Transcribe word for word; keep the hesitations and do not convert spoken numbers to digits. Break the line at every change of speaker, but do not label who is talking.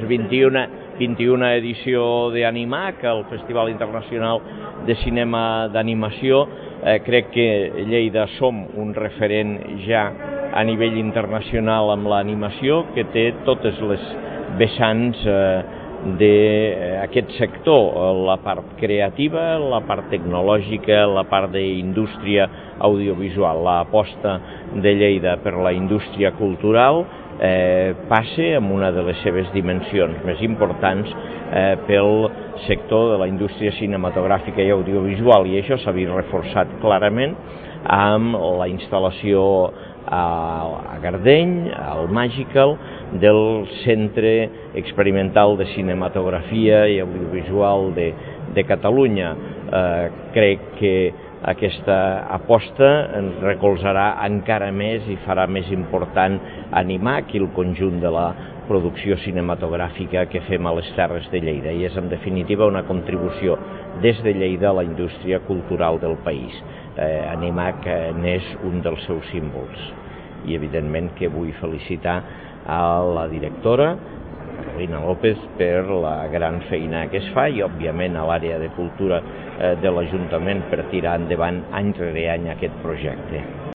vint-i-una vint-i-una edició d'Animac, el Festival Internacional de Cinema d'Animació. Eh, crec que Lleida som un referent ja a nivell internacional amb l'animació, que té totes les vessants eh, d'aquest sector, la part creativa, la part tecnològica, la part d'indústria audiovisual. L'aposta de Lleida per la indústria cultural eh, passa amb una de les seves dimensions més importants eh, pel sector de la indústria cinematogràfica i audiovisual, i això s'ha vist reforçat clarament amb la instal·lació a Gardeny, al Magical, del Centre Experimental de Cinematografia i Audiovisual de, de Catalunya. Eh, crec que aquesta aposta ens recolzarà encara més i farà més important Animac i el conjunt de la producció cinematogràfica que fem a les Terres de Lleida, i és en definitiva una contribució des de Lleida a la indústria cultural del país. Eh, Animac eh, n'és un dels seus símbols, i evidentment que vull felicitar a la directora Carolina López per la gran feina que es fa, i òbviament a l'àrea de cultura eh, de l'Ajuntament per tirar endavant any rere any aquest projecte.